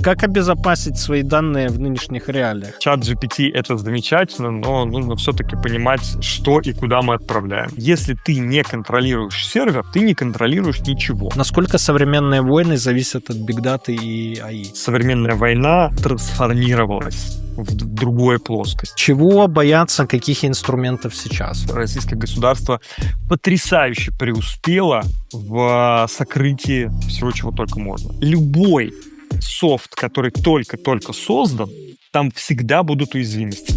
Как обезопасить свои данные в нынешних реалиях? Чат GPT — это замечательно, но нужно все-таки понимать, что и куда мы отправляем. Если ты не контролируешь сервер, ты не контролируешь ничего. Насколько современные войны зависят от бигдаты и AI? Современная война трансформировалась в другую плоскость. Чего бояться, каких инструментов сейчас? Российское государство потрясающе преуспело в сокрытии всего, чего только можно. Любой софт, который только-только создан, там всегда будут уязвимости.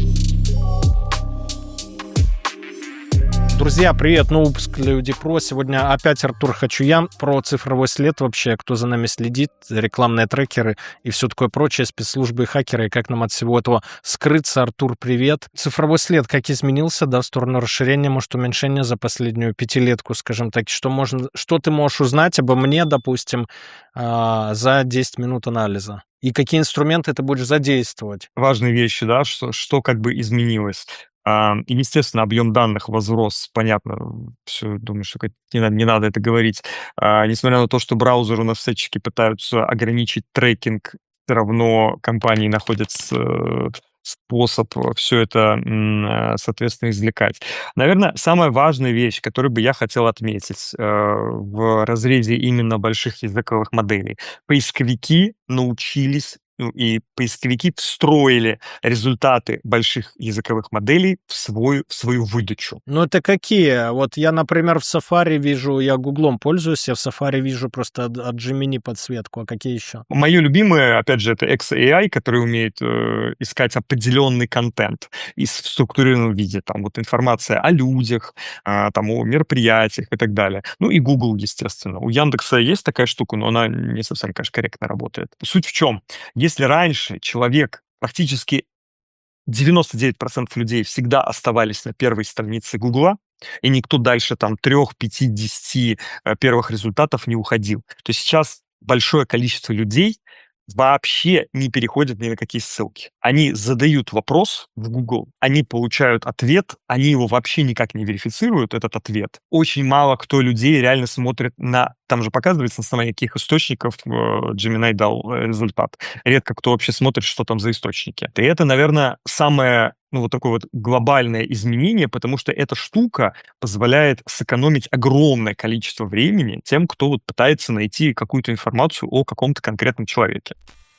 Друзья, привет, новый выпуск Люди Про. Сегодня опять Артур Хачуян про цифровой след вообще, кто за нами следит, рекламные трекеры и все такое прочее, спецслужбы и хакеры, и как нам от всего этого скрыться. Артур, привет. Цифровой след как изменился, да, в сторону расширения, может, уменьшения за последнюю пятилетку, скажем так, что ты можешь узнать обо мне, допустим, за 10 минут анализа? И какие инструменты ты будешь задействовать? Важные вещи, да, что как бы изменилось. И, естественно, объем данных возрос, понятно, все, думаю, что не надо это говорить. Несмотря на то, что браузеры у нас всячески пытаются ограничить трекинг, все равно компании находят способ все это, соответственно, извлекать. Наверное, самая важная вещь, которую бы я хотел отметить в разрезе именно больших языковых моделей. Поисковики научились и поисковики встроили результаты больших языковых моделей в свою выдачу. Ну, это какие? Вот я, например, в Safari вижу, я Гуглом пользуюсь, я в Safari вижу просто от Gemini подсветку. А какие еще? Мое любимое, опять же, это XAI, который умеет искать определенный контент в структурированном виде. Там вот информация о людях, там о мероприятиях и так далее. Ну и Google, естественно. У Яндекса есть такая штука, но она не совсем, конечно, корректно работает. Суть в чем? Если раньше человек, практически 99% людей всегда оставались на первой странице Гугла, и никто дальше там 3, 5, 10 первых результатов не уходил, то сейчас большое количество людей вообще не переходят ни на какие ссылки. Они задают вопрос в Google, они получают ответ, они его вообще никак не верифицируют, этот ответ. Очень мало кто людей реально смотрит на... Там же показывается, на основании каких источников Gemini дал результат. Редко кто вообще смотрит, что там за источники. И это, наверное, самое вот такое вот глобальное изменение, потому что эта штука позволяет сэкономить огромное количество времени тем, кто вот пытается найти какую-то информацию о каком-то конкретном человеке.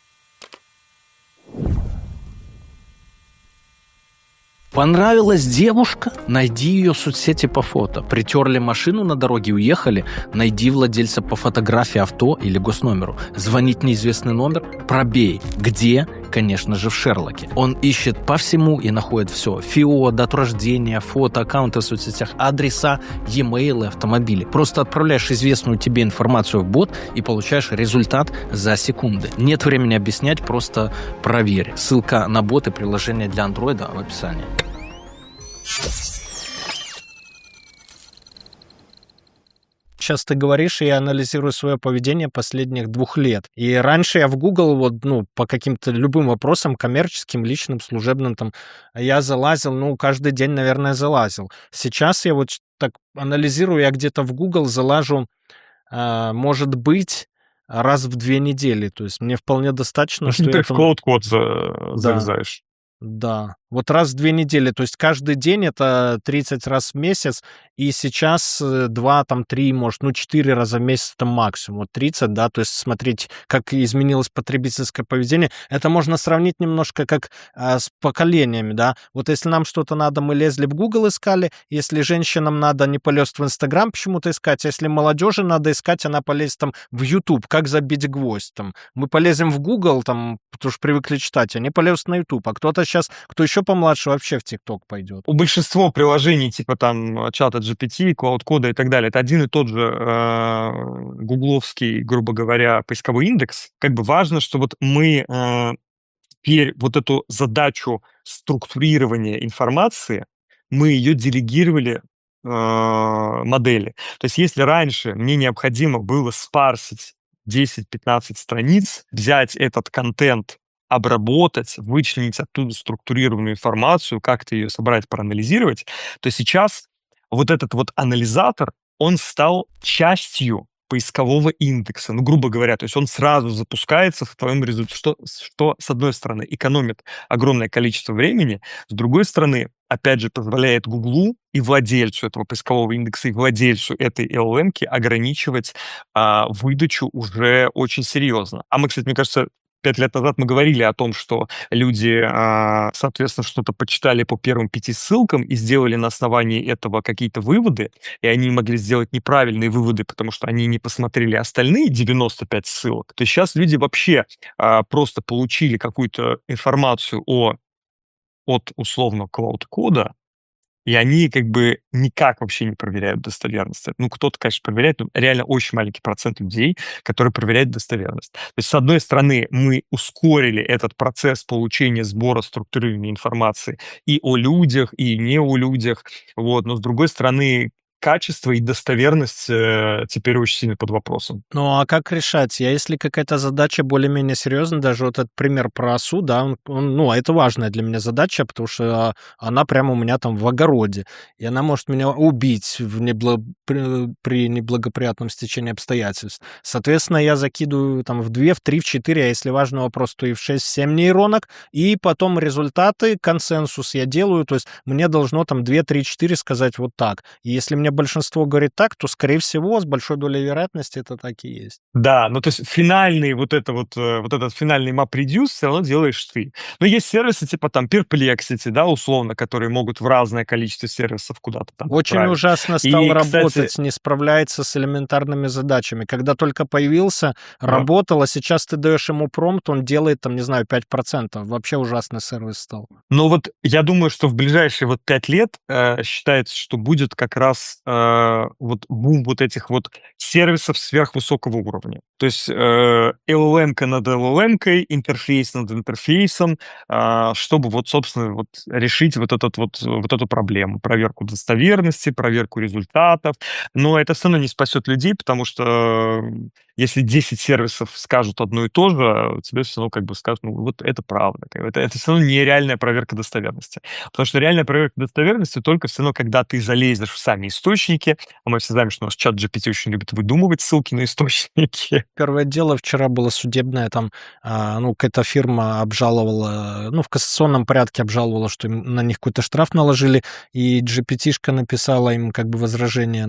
Понравилась девушка? Найди ее в соцсети по фото. Притерли машину на дороге, уехали? Найди владельца по фотографии авто или госномеру. Звонить неизвестный номер? Пробей. Где? Конечно же, в Шерлоке. Он ищет по всему и находит все. ФИО, дату рождения, фото, аккаунты в соцсетях, адреса, e-mail, автомобили. Просто отправляешь известную тебе информацию в бот и получаешь результат за секунды. Нет времени объяснять, просто проверь. Ссылка на бот и приложение для Android в описании. Сейчас ты говоришь, и я анализирую свое поведение последних 2 лет. И раньше я в Google по каким-то любым вопросам, коммерческим, личным, служебным, я залазил, каждый день, наверное, залазил. Сейчас я вот так анализирую, я где-то в Google залажу, может быть, раз в 2 недели. То есть мне вполне достаточно, что ты я в Cloud-код залезаешь. Да, вот раз в 2 недели, то есть каждый день это 30 раз в месяц, и сейчас 2, 3, может, 4 раза в месяц это максимум, вот 30, да, то есть смотреть, как изменилось потребительское поведение, это можно сравнить немножко как с поколениями, да, вот если нам что-то надо, мы лезли в Google искали, если женщинам надо, они полезут в Instagram почему-то искать, если молодежи надо искать, она полезет в YouTube, как забить гвоздь, мы полезем в Google, потому что привыкли читать, они полезут на YouTube, а кто-то сейчас, кто еще помладше, вообще в ТикТок пойдет. У большинства приложений, типа чата GPT, Cloud-кода и так далее, это один и тот же гугловский, грубо говоря, поисковой индекс. Как бы важно, что вот мы теперь вот эту задачу структурирования информации, мы ее делегировали модели. То есть если раньше мне необходимо было спарсить 10-15 страниц, взять этот контент, обработать, вычленить оттуда структурированную информацию, как-то ее собрать, проанализировать, то сейчас вот этот вот анализатор, он стал частью поискового индекса, ну, грубо говоря, то есть он сразу запускается в твоем результате, что, с одной стороны, экономит огромное количество времени, с другой стороны, опять же, позволяет Гуглу и владельцу этого поискового индекса, и владельцу этой LLM-ки ограничивать выдачу уже очень серьезно. А мы, кстати, мне кажется, 5 лет назад мы говорили о том, что люди, соответственно, что-то почитали по первым 5 ссылкам и сделали на основании этого какие-то выводы, и они могли сделать неправильные выводы, потому что они не посмотрели остальные 95 ссылок. То есть сейчас люди вообще просто получили какую-то информацию от условно клауд-кода, и они как бы никак вообще не проверяют достоверность. Ну, кто-то, конечно, проверяет, но реально очень маленький процент людей, которые проверяют достоверность. То есть, с одной стороны, мы ускорили этот процесс получения сбора структурированной информации и о людях, и не о людях, вот, но с другой стороны, качество и достоверность теперь очень сильно под вопросом. Ну, а как решать? Если какая-то задача более-менее серьезная, даже вот этот пример про осу, да, ну, это важная для меня задача, потому что она прямо у меня там в огороде, и она может меня убить при неблагоприятном стечении обстоятельств. Соответственно, я закидываю там в 2, в 3, в 4, а если важный вопрос, то и в 6, в 7 нейронок, и потом результаты, консенсус я делаю, то есть мне должно там 2, 3, 4 сказать вот так. И если мне большинство говорит так, то, скорее всего, с большой долей вероятности это так и есть. Да, ну то есть финальный вот этот финальный MapReduce все равно делаешь ты. Но есть сервисы типа там Perplexity, да, условно, которые могут в разное количество сервисов куда-то там Очень отправить. ужасно стал И, кстати, работать, не справляется с элементарными задачами. Когда только появился, да. работал, а сейчас ты даешь ему промпт, он делает там, не знаю, 5%. Вообще ужасный сервис стал. Но вот я думаю, что в ближайшие вот 5 лет считается, что будет как раз вот бум вот этих вот сервисов сверхвысокого уровня. То есть LLM-ка над LLM-кой, интерфейс над интерфейсом, чтобы вот, собственно, вот решить вот эту проблему. Проверку достоверности, проверку результатов. Но это все равно не спасет людей, потому что если 10 сервисов скажут одно и то же, тебе все равно как бы скажут, ну вот это правда. Это все равно нереальная проверка достоверности. Потому что реальная проверка достоверности только все равно, когда ты залезешь в сами источники. А мы все знаем, что у нас чат GPT очень любит выдумывать ссылки на источники. Первое дело вчера было судебное, там, ну, какая-то фирма обжаловала, ну, в кассационном порядке обжаловала, что им на них какой-то штраф наложили, и GPT-шка написала им как бы возражение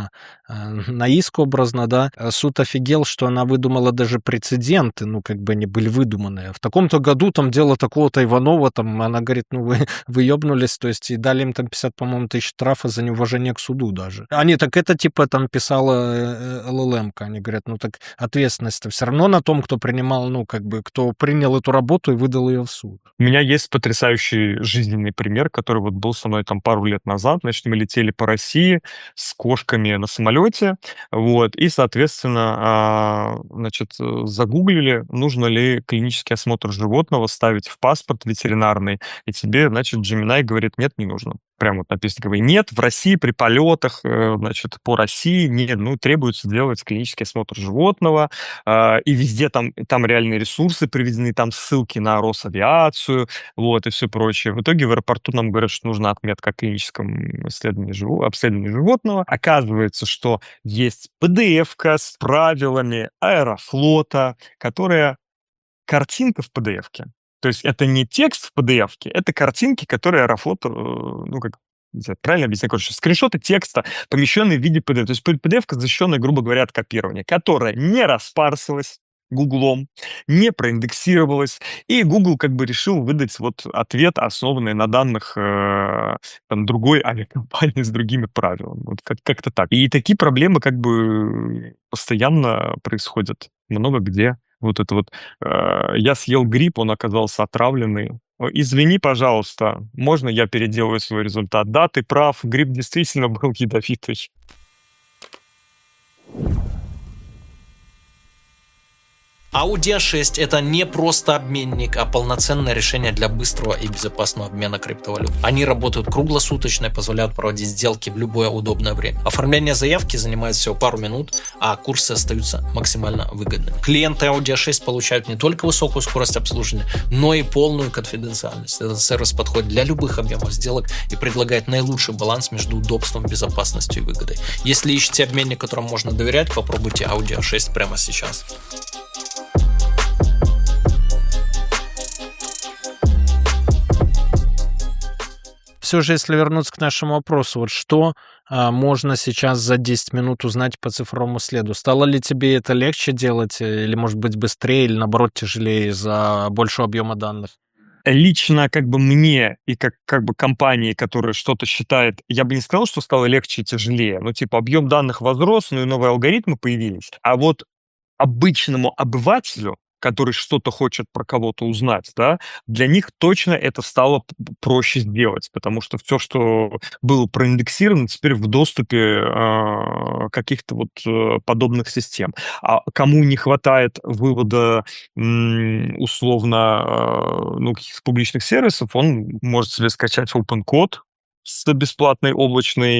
на иск образно, да. Суд офигел, что она выдумала даже прецеденты, ну, как бы они были выдуманные. В таком-то году там дело такого-то Иванова, там, она говорит, ну, вы ёбнулись, то есть, и дали им там 50, по-моему, тысяч штрафа за неуважение к суду даже. Они так это, типа, там писала LLM-ка, они говорят, ну, так ответственность-то все равно на том, кто принимал, ну, как бы, кто принял эту работу и выдал ее в суд. У меня есть потрясающий жизненный пример, который вот был со мной там пару лет назад. Значит, мы летели по России с кошками на самолете, вот, и, соответственно, значит, загуглили, нужно ли клинический осмотр животного ставить в паспорт ветеринарный, и тебе, значит, Gemini говорит, нет, не нужно. Прямо вот написано, как бы, нет, в России при полетах, значит, по России нет, ну, требуется делать клинический осмотр животного, и везде там реальные ресурсы приведены, там ссылки на Росавиацию, вот, и все прочее. В итоге в аэропорту нам говорят, что нужна отметка о клиническом обследовании животного. Оказывается, что есть PDF-ка с правилами Аэрофлота, которая картинка в PDF-ке. То есть это не текст в PDF-ке, это картинки, которые Аэрофлот, ну, как не знаю, правильно объяснять, короче, скриншоты текста, помещенные в виде PDF. То есть PDF-ка, защищенная, грубо говоря, от копирования, которая не распарсилась Гуглом, не проиндексировалась, и Google как бы решил выдать вот ответ, основанный на данных там, другой авиакомпании с другими правилами. Вот как-то так. И такие проблемы как бы постоянно происходят много где. Вот это вот я съел гриб, он оказался отравленный. Извини, пожалуйста, можно я переделаю свой результат? Да, ты прав, гриб действительно был ядовитый. Audi A6 — это не просто обменник, а полноценное решение для быстрого и безопасного обмена криптовалют. Они работают круглосуточно и позволяют проводить сделки в любое удобное время. Оформление заявки занимает всего пару минут, а курсы остаются максимально выгодными. Клиенты Audi A6 получают не только высокую скорость обслуживания, но и полную конфиденциальность. Этот сервис подходит для любых объемов сделок и предлагает наилучший баланс между удобством, безопасностью и выгодой. Если ищете обменник, которому можно доверять, попробуйте Audi A6 прямо сейчас. Все же, если вернуться к нашему вопросу, вот что можно сейчас за 10 минут узнать по цифровому следу? Стало ли тебе это легче делать, или, может быть, быстрее, или, наоборот, тяжелее из-за большего объема данных? Лично как бы мне и как бы компании, которая что-то считает, я бы не сказал, что стало легче и тяжелее. Ну, типа, объем данных возрос, ну и новые алгоритмы появились. А вот обычному обывателю, который что-то хочет про кого-то узнать, да, для них точно это стало проще сделать, потому что все, что было проиндексировано, теперь в доступе каких-то вот подобных систем. А кому не хватает вывода условно ну, каких-то публичных сервисов, он может себе скачать OpenCode с бесплатной облачной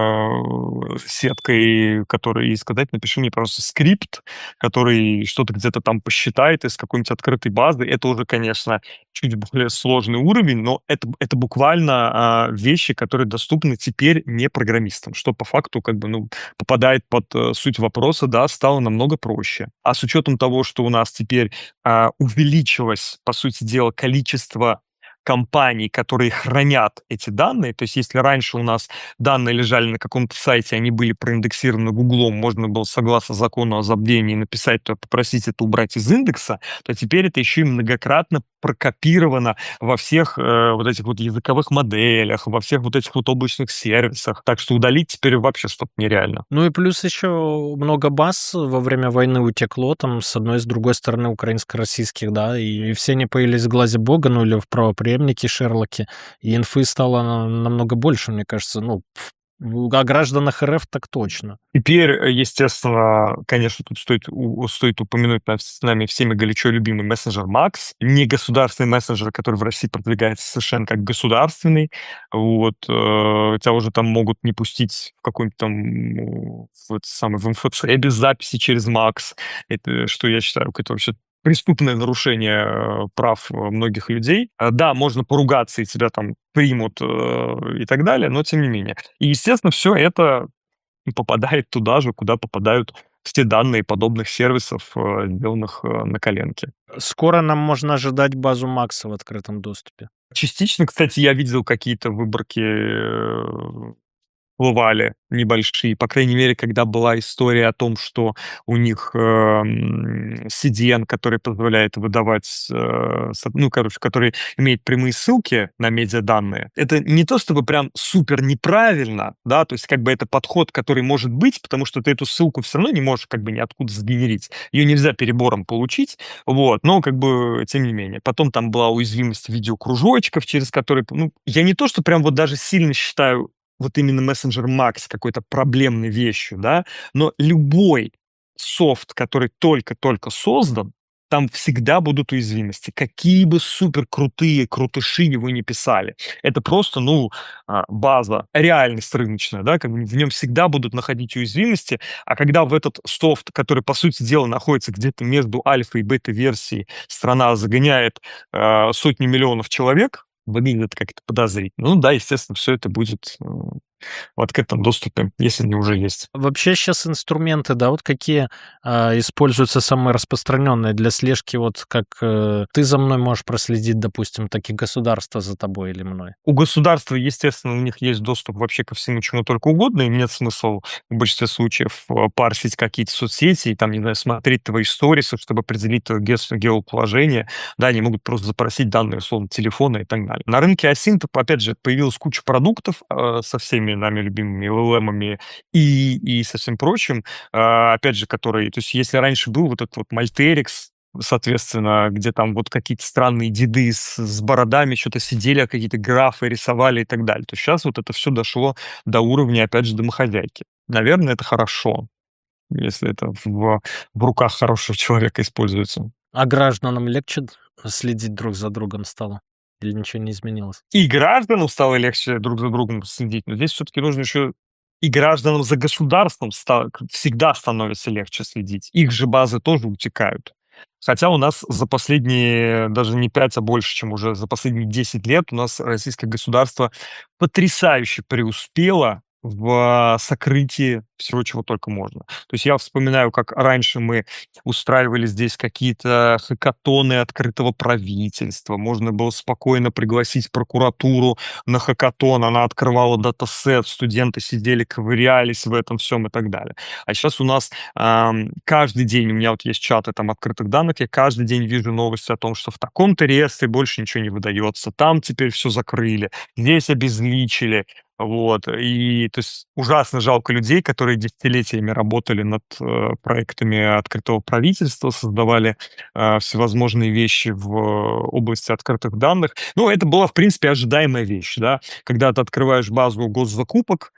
сеткой, и сказать, напиши мне, пожалуйста, скрипт, который что-то где-то там посчитает из какой-нибудь открытой базы. Это уже, конечно, чуть более сложный уровень, но это буквально вещи, которые доступны теперь не программистам, что по факту как бы, ну, попадает под суть вопроса, да, стало намного проще. А с учетом того, что у нас теперь увеличилось, по сути дела, количество компаний, которые хранят эти данные. То есть если раньше у нас данные лежали на каком-то сайте, они были проиндексированы Гуглом, можно было согласно закону о забвении написать, то попросить это убрать из индекса, то теперь это еще и многократно прокопировано во всех вот этих вот языковых моделях, во всех вот этих вот облачных сервисах. Так что удалить теперь вообще что-то нереально. Ну и плюс еще много баз во время войны утекло, там, с одной и с другой стороны, украинско-российских, да, и все они появились в глазе бога, ну или в правопреемнике Шерлоке, и инфы стало намного больше, мне кажется, ну, о гражданах РФ так точно. Теперь, естественно, конечно, тут стоит упомянуть с нами всеми горячо любимый мессенджер Max, не государственный мессенджер, который в России продвигается совершенно как государственный. Вот, тебя уже там могут не пустить в какой-нибудь там в МФЦ без записи через Max. Это, что я считаю, это вообще преступное нарушение прав многих людей. Да, можно поругаться, и тебя там примут и так далее, но тем не менее. И, естественно, все это попадает туда же, куда попадают все данные подобных сервисов, сделанных на коленке. Скоро нам можно ожидать базу Макса в открытом доступе. Частично, кстати, я видел какие-то выборки всплывали небольшие. По крайней мере, когда была история о том, что у них CDN, который позволяет выдавать, который имеет прямые ссылки на медиаданные. Это не то чтобы прям супер неправильно, да, то есть как бы это подход, который может быть, потому что ты эту ссылку все равно не можешь как бы ниоткуда сгенерить. Ее нельзя перебором получить, вот, но как бы тем не менее. Потом там была уязвимость видеокружочков, через которые, ну, я не то, что прям вот даже сильно считаю вот именно мессенджер Max какой-то проблемной вещью, да, но любой софт, который только-только создан, там всегда будут уязвимости. Какие бы супер крутыши его не писали. Это просто, база, реальность рыночная, да, как бы в нем всегда будут находить уязвимости, а когда в этот софт, который, по сути дела, находится где-то между альфа и бета-версией, страна загоняет сотни миллионов человек, выглядит как-то подозрительно. Ну да, естественно, все это будет в открытом доступе, если не уже есть. Вообще сейчас инструменты, да, вот какие используются самые распространенные для слежки, вот как ты за мной можешь проследить, допустим, так и государство за тобой или мной? У государства, естественно, у них есть доступ вообще ко всему, чему только угодно, им нет смысла в большинстве случаев парсить какие-то соцсети и там, не знаю, смотреть твои сторисы, чтобы определить твое геоположение. Да, они могут просто запросить данные, условно, телефона и так далее. На рынке Асинтоп, опять же, появилась куча продуктов со всеми нами любимыми LLM-ами и со всем прочим, опять же, которые, то есть если раньше был вот этот вот Malterix, соответственно, где там вот какие-то странные деды с бородами что-то сидели, какие-то графы рисовали и так далее, то сейчас вот это все дошло до уровня, опять же, домохозяйки. Наверное, это хорошо. если это в руках хорошего человека используется. А гражданам легче следить друг за другом стало? Или ничего не изменилось? И гражданам стало легче друг за другом следить, но здесь все-таки нужно еще и гражданам за государством всегда становится легче следить. Их же базы тоже утекают. Хотя у нас за последние, даже не 5, а больше, чем уже за последние 10 лет, у нас российское государство потрясающе преуспело в сокрытии всего, чего только можно. То есть я вспоминаю, как раньше мы устраивали здесь какие-то хакатоны открытого правительства. Можно было спокойно пригласить прокуратуру на хакатон, она открывала датасет, студенты сидели, ковырялись в этом всем и так далее. А сейчас у нас каждый день, у меня вот есть чаты там открытых данных, я каждый день вижу новости о том, что в таком-то реестре больше ничего не выдается, там теперь все закрыли, здесь обезличили. Вот, и то есть ужасно жалко людей, которые десятилетиями работали над проектами открытого правительства, создавали всевозможные вещи в области открытых данных. Ну, это была, в принципе, ожидаемая вещь, да, когда ты открываешь базу госзакупок,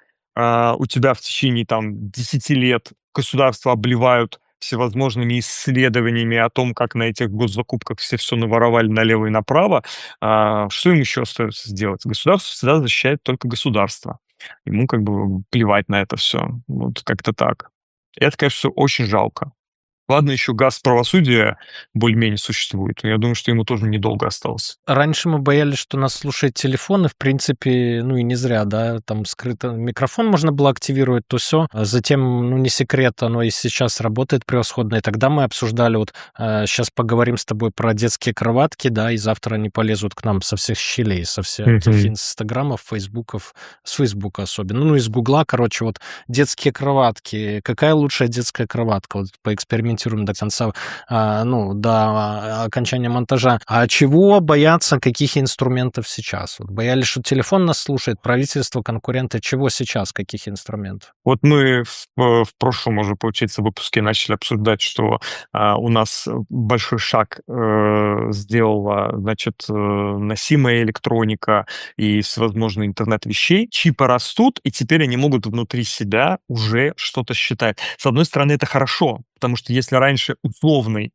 у тебя в течение там 10 лет государство обливают всевозможными исследованиями о том, как на этих госзакупках все наворовали налево и направо, что им еще остается сделать? Государство всегда защищает только государство. Ему как бы плевать на это все. Вот как-то так. Это, конечно, всё очень жалко. Ладно, еще газ правосудия более-менее существует, но я думаю, что ему тоже недолго осталось. Раньше мы боялись, что нас слушает телефон, и, в принципе, ну и не зря, да, там скрыто микрофон можно было активировать, то все. Затем, ну не секрет, оно и сейчас работает превосходно. И тогда мы обсуждали, вот сейчас поговорим с тобой про детские кроватки, да, и завтра они полезут к нам со всех щелей, со всех этих инстаграмов, фейсбуков, с фейсбука особенно, ну из гугла, короче, вот детские кроватки. Какая лучшая детская кроватка? Вот поэкспериментируем до конца, ну, до окончания монтажа. А чего бояться, каких инструментов сейчас? Вот боялись, что телефон нас слушает, правительство, конкуренты. Чего сейчас, каких инструментов? Вот мы в прошлом уже, получается, выпуске начали обсуждать, что у нас большой шаг сделала, значит, носимая электроника и всевозможные интернет вещей. Чипы растут, и теперь они могут внутри себя уже что-то считать. С одной стороны, это хорошо, потому что если раньше условной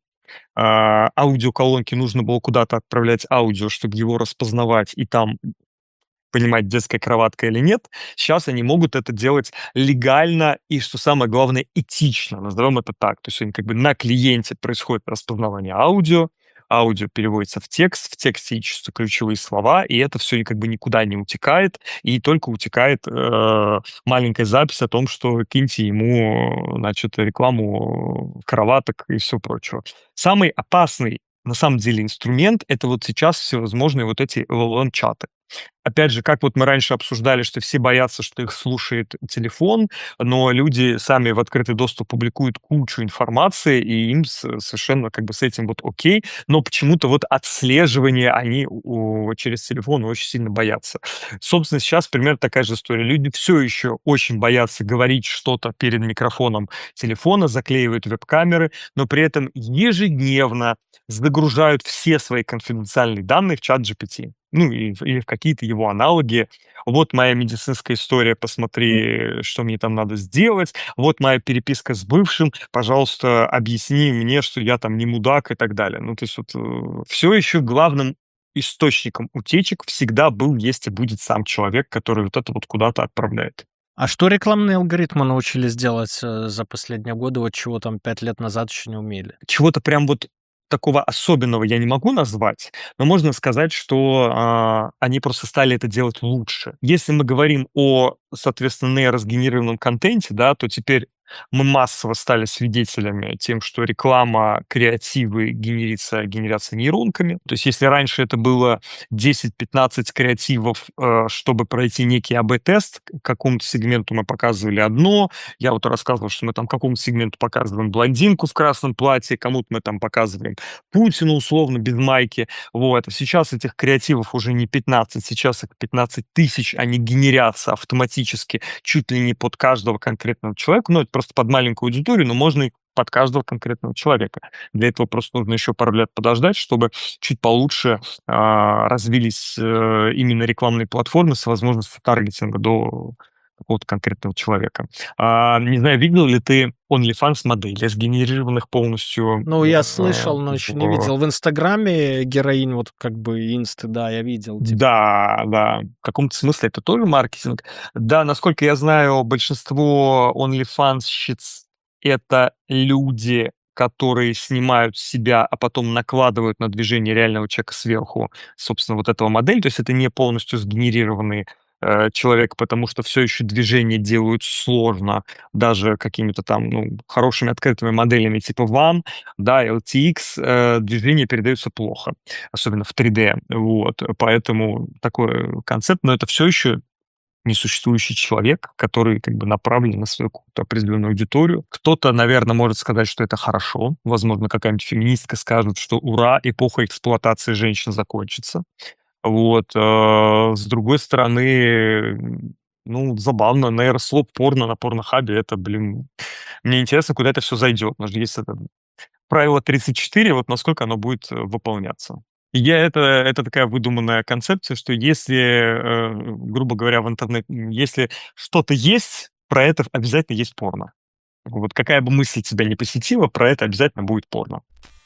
аудиоколонки нужно было куда-то отправлять аудио, чтобы его распознавать и там понимать, детская кроватка или нет, сейчас они могут это делать легально и, что самое главное, этично, назовем это так. То есть они как бы на клиенте происходит распознавание аудио переводится в тексте ищутся ключевые слова, и это все как бы никуда не утекает, и только утекает маленькая запись о том, что киньте ему, значит, рекламу кроваток и все прочего. Самый опасный, на самом деле, инструмент — это вот сейчас всевозможные вот эти LLM-чаты. Опять же, как вот мы раньше обсуждали, что все боятся, что их слушает телефон, но люди сами в открытый доступ публикуют кучу информации, и им совершенно как бы с этим вот окей, но почему-то вот отслеживание они через телефон очень сильно боятся. Собственно, сейчас примерно такая же история. Люди все еще очень боятся говорить что-то перед микрофоном телефона, заклеивают веб-камеры, но при этом ежедневно загружают все свои конфиденциальные данные в чат GPT. Ну, или в какие-то его аналоги. Вот моя медицинская история, посмотри, что мне там надо сделать. Вот моя переписка с бывшим, пожалуйста, объясни мне, что я там не мудак и так далее. Ну, то есть вот все еще главным источником утечек всегда был, есть и будет сам человек, который вот это вот куда-то отправляет. А что рекламные алгоритмы научились делать за последние годы, вот чего там 5 лет назад еще не умели? Чего-то прям вот такого особенного я не могу назвать, но можно сказать, что они просто стали это делать лучше. Если мы говорим о, соответственно, нейросгенерированном контенте, да, то теперь мы массово стали свидетелями тем, что реклама, креативы генерятся нейронками. То есть если раньше это было 10-15 креативов, чтобы пройти некий АБ-тест, какому-то сегменту мы показывали одно, я вот рассказывал, что мы там какому-то сегменту показываем блондинку в красном платье, кому-то мы там показываем Путина условно без майки. Вот. Сейчас этих креативов уже не 15, сейчас их 15 тысяч, они генерятся автоматически чуть ли не под каждого конкретного человека. Ну, это просто под маленькую аудиторию, но можно и под каждого конкретного человека. Для этого просто нужно еще пару лет подождать, чтобы чуть получше развились именно рекламные платформы с возможностью таргетинга до какого-то конкретного человека. Не знаю, видел ли ты OnlyFans модели, сгенерированных полностью Ну, я слышал, но еще не в... видел. В Инстаграме героинь, вот как бы инсты, да, я видел. Типа. Да, да, в каком-то смысле это тоже маркетинг. Да, насколько я знаю, большинство OnlyFans-щиц — это люди, которые снимают себя, а потом накладывают на движение реального человека сверху, собственно, вот этого модель. То есть это не полностью сгенерированный человек, потому что все еще движение делают сложно, даже какими-то там, ну, хорошими открытыми моделями типа One, да, LTX, движение передается плохо, особенно в 3D. Вот, поэтому такой концепт, но это все еще несуществующий человек, который как бы направлен на свою какую-то определенную аудиторию. Кто-то, наверное, может сказать, что это хорошо. Возможно, какая-нибудь феминистка скажет, что ура, эпоха эксплуатации женщин закончится. Вот. С другой стороны, ну, забавно, нейрослоп порно на порнохабе, это, блин, мне интересно, куда это все зайдет. Потому что есть это правило 34, вот насколько оно будет выполняться. Это такая выдуманная концепция, что если, грубо говоря, в интернете, если что-то есть, про это обязательно есть порно. Вот какая бы мысль тебя не посетила, про это обязательно будет порно.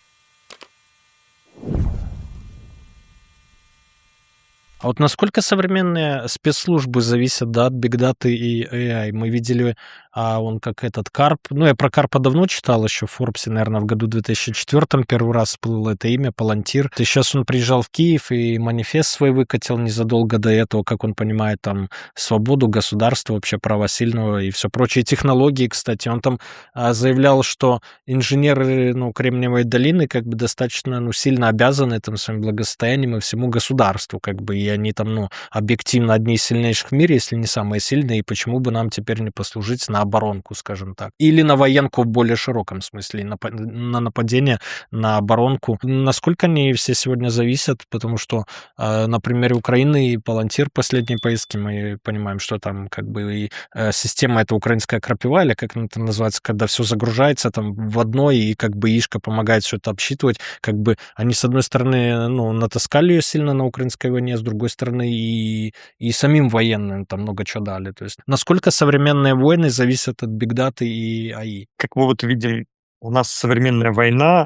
А вот насколько современные спецслужбы зависят, да, от бигдаты и AI? Мы видели, он как этот Карп, ну, я про Карпа давно читал, еще в Форбсе, наверное, в году 2004 первый раз всплыло это имя, Палантир. И сейчас он приезжал в Киев и манифест свой выкатил незадолго до этого, как он понимает, там, свободу, государство, вообще права сильного и все прочие технологии, кстати. Он там заявлял, что инженеры, ну, Кремниевой долины как бы достаточно, ну, сильно обязаны там своим благосостоянием и всему государству, как бы, и они там, ну, объективно одни из сильнейших в мире, если не самые сильные, и почему бы нам теперь не послужить на оборонку, скажем так. Или на военку в более широком смысле, на нападение, на оборонку. Насколько они все сегодня зависят, потому что на примере Украины и Палантир последней поездки мы понимаем, что там как бы и система это украинская крапива, или как это называется, когда все загружается там в одно, и как бы ишка помогает все это обсчитывать, как бы они, с одной стороны, ну, натаскали ее сильно на украинской войне, с другой стороны, и самим военным там много чего дали. То есть насколько современные войны зависят от бигдаты и АИ? Как мы вот видим, у нас современная война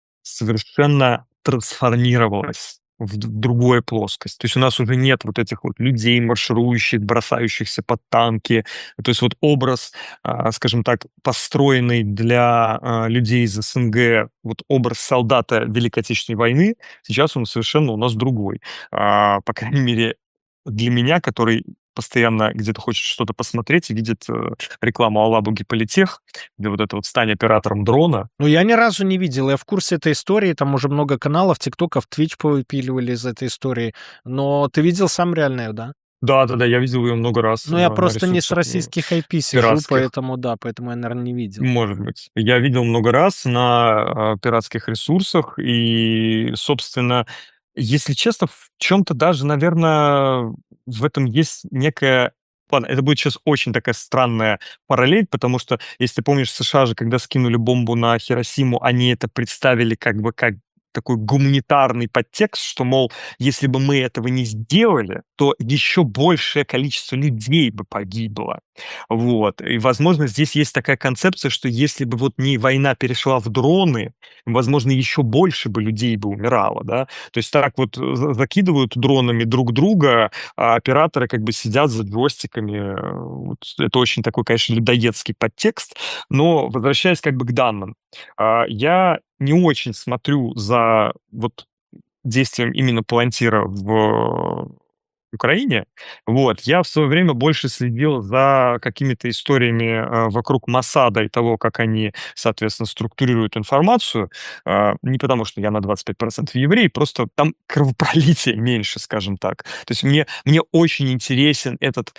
совершенно трансформировалась в другую плоскость. То есть у нас уже нет вот этих вот людей, марширующих, бросающихся под танки. То есть вот образ, скажем так, построенный для людей из СНГ, вот образ солдата Великой Отечественной войны, сейчас он совершенно у нас другой. По крайней мере, для меня, который постоянно где-то хочет что-то посмотреть и видит рекламу Алабуги Политех, где вот это вот «Стань оператором дрона». Ну, я ни разу не видел, я в курсе этой истории, там уже много каналов, тиктоков, Твич повыпиливали из этой истории, но ты видел сам реально её, да? Да-да-да, я видел ее много раз Ну, я на просто не с ресурсах российских IP сижу, пиратских. поэтому да, поэтому я, наверное, не видел. Может быть. Я видел много раз на пиратских ресурсах, и, собственно, если честно, в чем-то даже, наверное, в этом есть некая... Ладно, это будет сейчас очень такая странная параллель, потому что, если ты помнишь, США же, когда скинули бомбу на Хиросиму, они это представили как бы как такой гуманитарный подтекст, что, мол, если бы мы этого не сделали, то еще большее количество людей бы погибло. Вот. И, возможно, здесь есть такая концепция, что если бы вот не война перешла в дроны, возможно, еще больше бы людей бы умирало, да. То есть так вот закидывают дронами друг друга, а операторы как бы сидят за джойстиками. Вот это очень такой, конечно, людоедский подтекст. Но возвращаясь как бы к данным, я не очень смотрю за вот действием именно Палантира в Украине. Вот. Я в свое время больше следил за какими-то историями вокруг Моссада и того, как они, соответственно, структурируют информацию. Не потому, что я на 25% еврей, просто там кровопролитие меньше, скажем так. То есть мне очень интересен этот,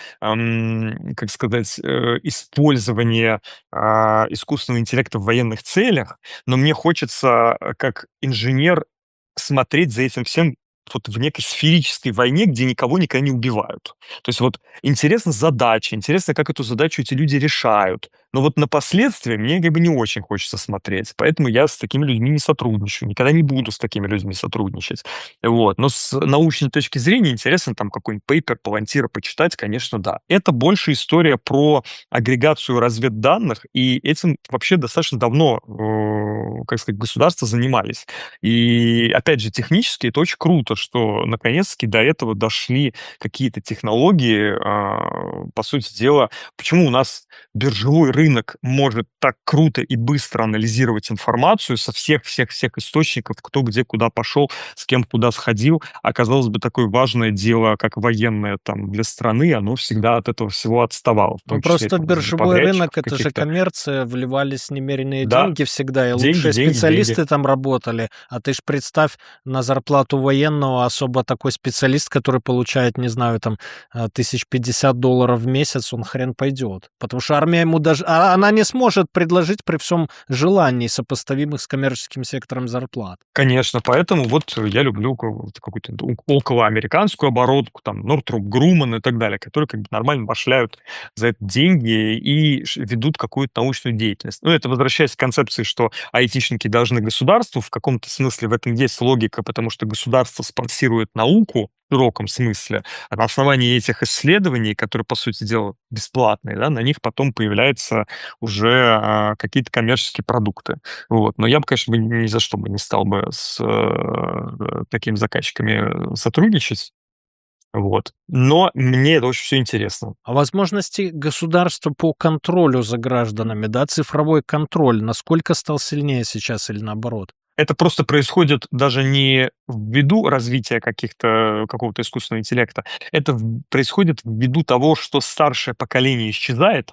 как сказать, использование искусственного интеллекта в военных целях, но мне хочется, как инженер, смотреть за этим всем вот в некой сферической войне, где никого никогда не убивают. То есть вот интересна задача, интересно, как эту задачу эти люди решают. Но вот на последствия мне как бы не очень хочется смотреть, поэтому я с такими людьми не сотрудничаю, никогда не буду с такими людьми сотрудничать. Вот. Но с научной точки зрения интересно там какой-нибудь пейпер Палантира почитать, конечно, да. Это больше история про агрегацию разведданных, и этим вообще достаточно давно, как сказать, государства занимались. И, опять же, технически это очень круто, что наконец-таки до этого дошли какие-то технологии, по сути дела. Почему у нас биржевой рынок может так круто и быстро анализировать информацию со всех источников, кто где куда пошел, с кем куда сходил, а, казалось бы, такое важное дело, как военное там для страны, оно всегда от этого всего отставало, в Ну, том числе просто там, из-за биржевой рынок — подрядчиков это же каких-то. коммерция, вливались немеренные Да, деньги всегда, и деньги, лучшие деньги, деньги. специалисты там работали. А ты ж представь, на зарплату военного особо такой специалист, который получает, не знаю, там, $1050 в месяц, он хрен пойдет. Потому что армия ему даже... она не сможет предложить при всем желании сопоставимых с коммерческим сектором зарплат. Конечно, поэтому вот я люблю какую-то околоамериканскую оборотку, там, Нортроп Груман и так далее, которые как бы нормально башляют за это деньги и ведут какую-то научную деятельность. Ну, это возвращаясь к концепции, что айтишники должны государству, в каком-то смысле в этом есть логика, потому что государство спонсирует науку в широком смысле, а на основании этих исследований, которые, по сути дела, бесплатные, да, на них потом появляются уже какие-то коммерческие продукты. Вот. Но я бы, конечно, ни за что бы не стал бы с такими заказчиками сотрудничать. Вот. Но мне это очень все интересно. А возможности государства по контролю за гражданами, да, цифровой контроль, насколько стал сильнее сейчас или наоборот? Это просто происходит даже не ввиду развития какого-то искусственного интеллекта. Это происходит ввиду того, что старшее поколение исчезает,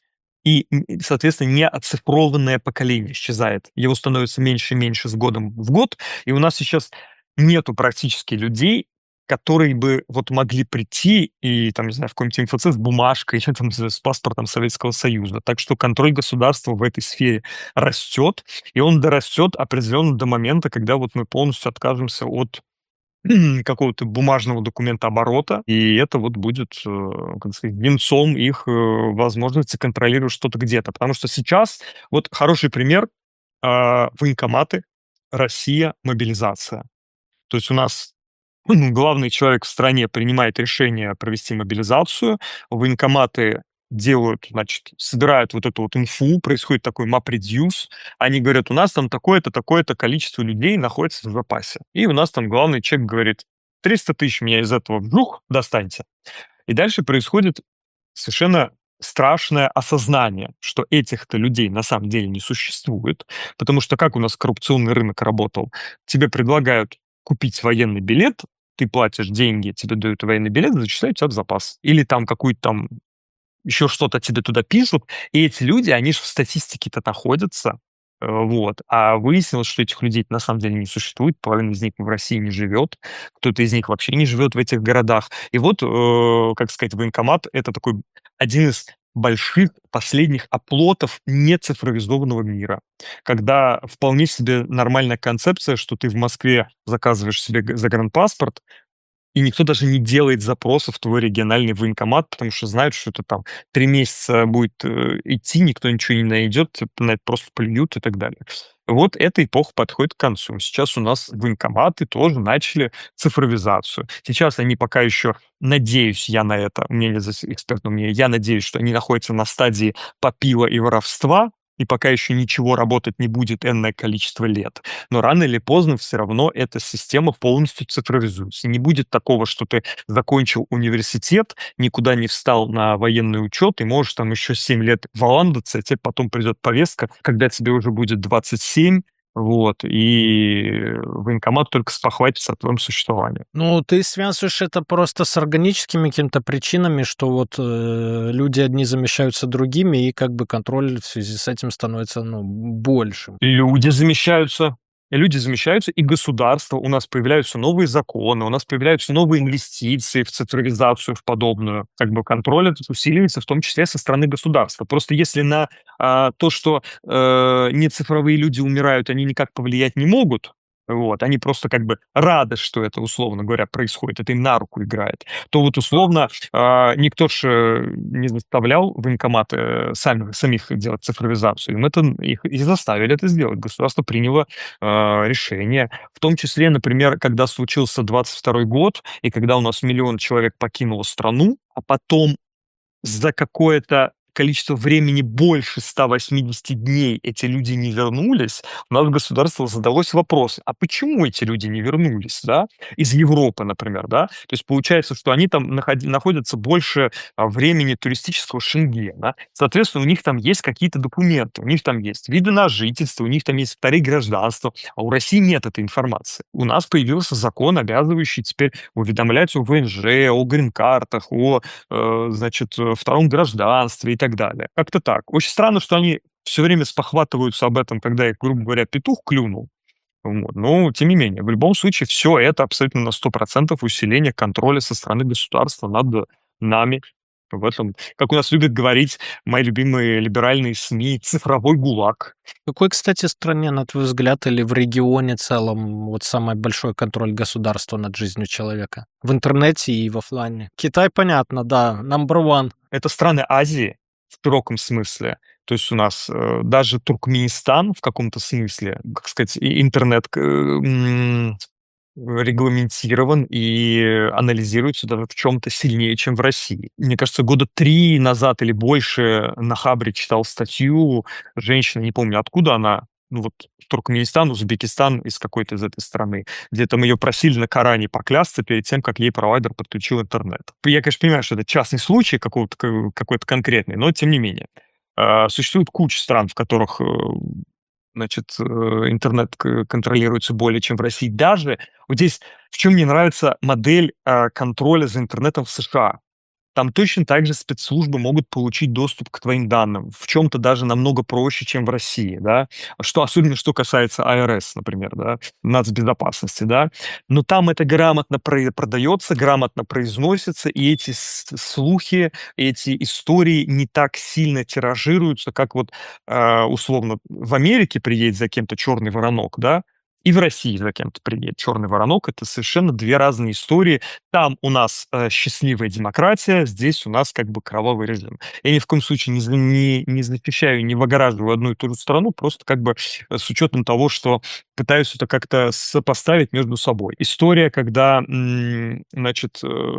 и, соответственно, неоцифрованное поколение исчезает. Его становится меньше и меньше с годом в год, и у нас сейчас нету практически людей, которые бы вот могли прийти и, там, не знаю, в какой-нибудь МФЦ с бумажкой или там с паспортом Советского Союза. Так что контроль государства в этой сфере растет, и он дорастет определенно до момента, когда вот мы полностью откажемся от какого-то бумажного документа оборота, и это вот будет, как сказать, венцом их возможности контролировать что-то где-то. Потому что сейчас, вот хороший пример, военкоматы, Россия, мобилизация. То есть у нас главный человек в стране принимает решение провести мобилизацию, военкоматы делают, значит, собирают вот эту вот инфу, происходит такой map-reduce, они говорят, у нас там такое-то количество людей находится в запасе. И у нас там главный человек говорит, 300 тысяч меня из этого вжух достаньте. И дальше происходит совершенно страшное осознание, что этих-то людей на самом деле не существует, потому что как у нас коррупционный рынок работал? Тебе предлагают купить военный билет, ты платишь деньги, тебе дают военный билет, зачисляют тебя в запас. Или там какую-то там еще что-то тебе туда пишут, и эти люди, они же в статистике-то находятся, вот. А выяснилось, что этих людей на самом деле не существует, половина из них в России не живет, кто-то из них вообще не живет в этих городах. И вот, как сказать, военкомат — это такой один из больших последних оплотов нецифровизованного мира, когда вполне себе нормальная концепция, что ты в Москве заказываешь себе загранпаспорт, и никто даже не делает запросов в твой региональный военкомат, потому что знают, что это там 3 месяца будет идти, никто ничего не найдет, на это просто плюют и так далее. Вот эта эпоха подходит к концу. Сейчас у нас военкоматы тоже начали цифровизацию. Сейчас они пока еще, надеюсь я на это, у меня нет здесь экспертного мнения, я надеюсь, что они находятся на стадии попила и воровства, и пока еще ничего работать не будет энное количество лет. Но рано или поздно все равно эта система полностью цифровизуется. Не будет такого, что ты закончил университет, никуда не встал на военный учет, и можешь там еще 7 лет валандаться, и тебе потом придет повестка, когда тебе уже будет 27, вот, и военкомат только спохватится о твоем существовании. Ну, ты связываешь это просто с органическими какими-то причинами, что вот люди одни замещаются другими, и как бы контроль в связи с этим становится, ну, большим. Люди замещаются, и государство, у нас появляются новые законы, у нас появляются новые инвестиции в цифровизацию, в подобную. Как бы контроль этот усиливается, в том числе со стороны государства. Просто если на то, что нецифровые люди умирают, они никак повлиять не могут, вот, они просто как бы рады, что это, условно говоря, происходит, это им на руку играет, то вот условно никто же не заставлял военкоматы самих делать цифровизацию, им это их и заставили это сделать. Государство приняло решение, в том числе, например, когда случился 22 год, и когда у нас миллион человек покинуло страну, а потом за какое-то количество времени больше 180 дней эти люди не вернулись, у нас государство задалось вопрос, а почему эти люди не вернулись, да, из Европы, например, да, то есть получается, что они там находятся больше времени туристического Шенгена, соответственно, у них там есть какие-то документы, у них там есть виды на жительство, у них там есть вторые гражданства, а у России нет этой информации. У нас появился закон, обязывающий теперь уведомлять о ВНЖ, о грин-картах, о значит, втором гражданстве и так далее. Как-то так. Очень странно, что они все время спохватываются об этом, когда их, грубо говоря, петух клюнул. Вот. Но, тем не менее, в любом случае, все это абсолютно на 100% усиление контроля со стороны государства над нами. В этом, как у нас любят говорить мои любимые либеральные СМИ, цифровой ГУЛАГ. В какой, кстати, стране, на твой взгляд, или в регионе целом, вот самый большой контроль государства над жизнью человека? В интернете и в офлайне. Китай, понятно, да, number one. Это страны Азии в широком смысле. То есть у нас даже Туркменистан в каком-то смысле, как сказать, интернет регламентирован и анализируется даже в чем-то сильнее, чем в России. Мне кажется, года 3 назад или больше на Хабре читал статью, женщина, не помню откуда она, ну вот Туркменистан, Узбекистан, из какой-то из этой страны, где там ее просили на Коране поклясться перед тем, как ей провайдер подключил интернет. Я, конечно, понимаю, что это частный случай какой-то конкретный, но тем не менее. Существует куча стран, в которых значит, интернет контролируется более, чем в России. Даже вот здесь, в чем мне нравится модель контроля за интернетом в США. Там точно так же спецслужбы могут получить доступ к твоим данным. В чем-то даже намного проще, чем в России, да. Особенно, что касается АРС, например, да, нацбезопасности, да. Но там это грамотно продается, грамотно произносится, и эти слухи, эти истории не так сильно тиражируются, как вот, условно, в Америке приедет за кем-то черный воронок, да, и в России за кем-то приедет черный воронок. Это совершенно две разные истории. Там у нас счастливая демократия, здесь у нас как бы кровавый режим. Я ни в коем случае не защищаю, не выгораживаю одну и ту же страну, просто как бы с учетом того, что пытаюсь это как-то сопоставить между собой. История, когда, значит,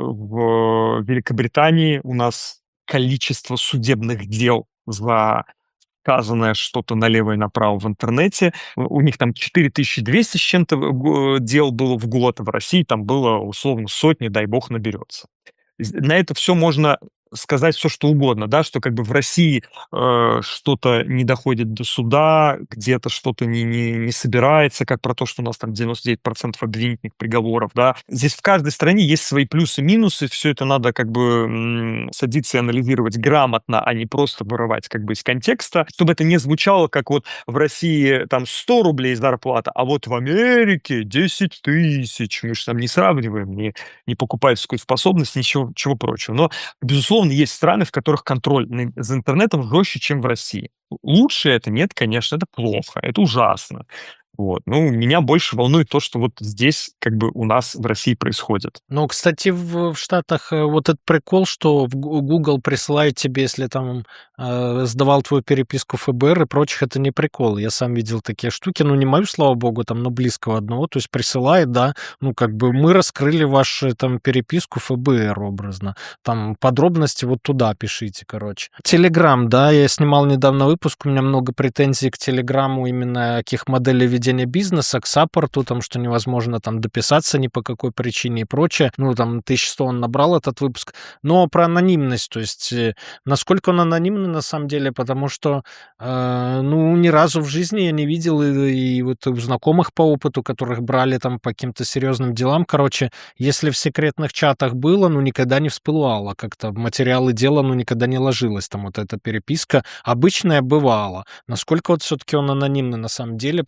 в Великобритании у нас количество судебных дел за сказанное что-то налево и направо в интернете. У них там 4200 с чем-то дел было в год, а в России там было условно сотни, дай бог, наберется. На это все можно сказать все, что угодно, да, что как бы в России что-то не доходит до суда, где-то что-то не собирается, как про то, что у нас там 99% обвинительных приговоров, да. Здесь в каждой стране есть свои плюсы и минусы, все это надо как бы садиться и анализировать грамотно, а не просто вырывать как бы из контекста, чтобы это не звучало, как вот в России там 100 рублей зарплата, а вот в Америке 10 тысяч. Мы же там не сравниваем ни покупательскую способность, ничего чего прочего. Но, безусловно, есть страны, в которых контроль за интернетом жестче, чем в России. Лучше это? Нет, конечно, это плохо, это ужасно. Вот. Ну, меня больше волнует то, что вот здесь как бы у нас в России происходит. Ну, кстати, в Штатах вот этот прикол, что Google присылает тебе, если там сдавал твою переписку ФБР и прочих, это не прикол. Я сам видел такие штуки, ну, не мою, слава богу, там, но близкого одного, то есть присылает, да, ну, как бы мы раскрыли вашу там переписку ФБР образно, там подробности вот туда пишите, короче. Телеграм, да, я снимал недавно выпуск, у меня много претензий к Телеграму именно каких моделей ведения бизнеса, к саппорту, там, что невозможно там дописаться ни по какой причине и прочее. Ну, там, 1100 он набрал этот выпуск. Но про анонимность, то есть, насколько он анонимный на самом деле, потому что, ну, ни разу в жизни я не видел, и вот у знакомых по опыту, которых брали там по каким-то серьезным делам, короче, если в секретных чатах было, ну, никогда не всплывало, как-то в материалы дела, ну, никогда не ложилась там вот эта переписка. Обычная бывала. Насколько вот все-таки он анонимный на самом деле, потому что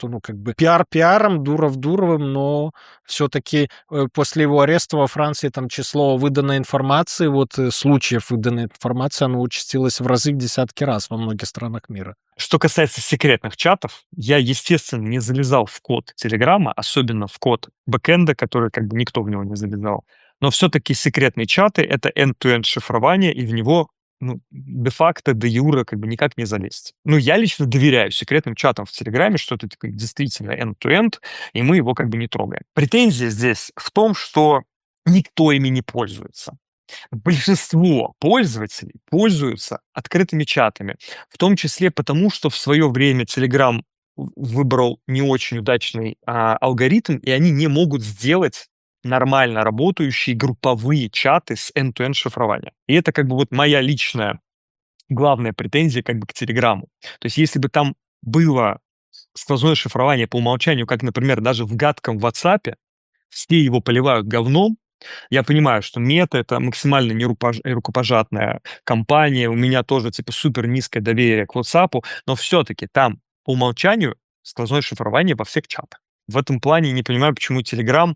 ну, как бы пиар пиаром, Дуров Дуровым, но все-таки после его ареста во Франции там число выданной информации, вот случаев выданной информации, оно участилось в разы, в десятки раз во многих странах мира. Что касается секретных чатов, я, естественно, не залезал в код Телеграма, особенно в код бэкэнда, который как бы никто в него не залезал. Но все-таки секретные чаты — это end-to-end шифрование, и в него де-факто, де-юре как бы никак не залезть. Ну, я лично доверяю секретным чатам в Телеграме, что это такой действительно end-to-end, и мы его как бы не трогаем. Претензия здесь в том, что никто ими не пользуется. Большинство пользователей пользуются открытыми чатами, в том числе потому, что в свое время Telegram выбрал не очень удачный алгоритм, и они не могут сделать нормально работающие групповые чаты с end-to-end шифрованием. И это как бы вот моя личная главная претензия как бы к Телеграму. То есть если бы там было сквозное шифрование по умолчанию, как, например, даже в гадком WhatsApp, все его поливают говном. Я понимаю, что Мета — это максимально нерукопожатная компания, у меня тоже типа супер низкое доверие к WhatsApp, но все-таки там по умолчанию сквозное шифрование во всех чатах. В этом плане не понимаю, почему Telegram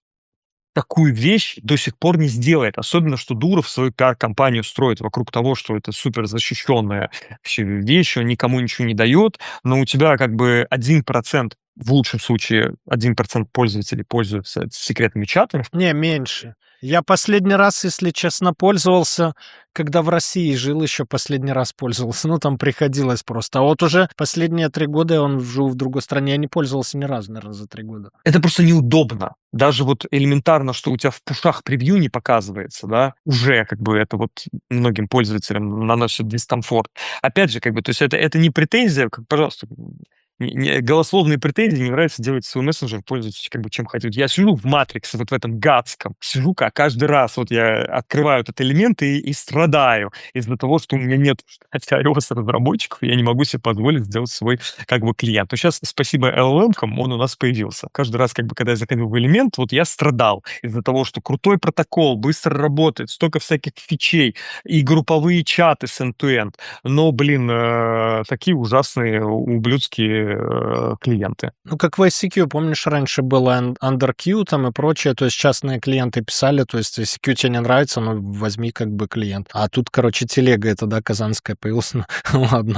такую вещь до сих пор не сделает. Особенно, что Дуров свою пиар-компанию строит вокруг того, что это супер защищенная вообще вещь, он никому ничего не дает, но у тебя как бы 1%, в лучшем случае 1% пользователей пользуются секретными чатами. Не, меньше. Я последний раз, если честно, пользовался, когда в России жил, еще последний раз пользовался. Ну, там приходилось просто. А вот уже последние 3 года он жил в другой стране, я не пользовался ни разу, наверное, за 3 года. Это просто неудобно. Даже вот элементарно, что у тебя в пушах превью не показывается, да, уже как бы это вот многим пользователям наносит дискомфорт. Опять же, как бы, то есть это не претензия, как, пожалуйста, голословные претензии, не нравится делать свой мессенджер, пользуйтесь как бы чем хотите. Я сижу в Матриксе, вот в этом гадском, сижу каждый раз вот я открываю этот элемент и страдаю из-за того, что у меня нет iOS-разработчиков, и я не могу себе позволить сделать свой как бы клиент. Но сейчас, спасибо LLM-кам, он у нас появился. Каждый раз, как бы, когда я заходил в элемент, вот я страдал из-за того, что крутой протокол, быстро работает, столько всяких фичей и групповые чаты с end-to-end. Но, блин, такие ужасные, ублюдские клиенты. Ну, как в ICQ, помнишь, раньше было UnderQ там и прочее, то есть частные клиенты писали, то есть ICQ тебе не нравится, ну, возьми как бы клиент. А тут, короче, телега это, да, казанская появилась, ну, ладно.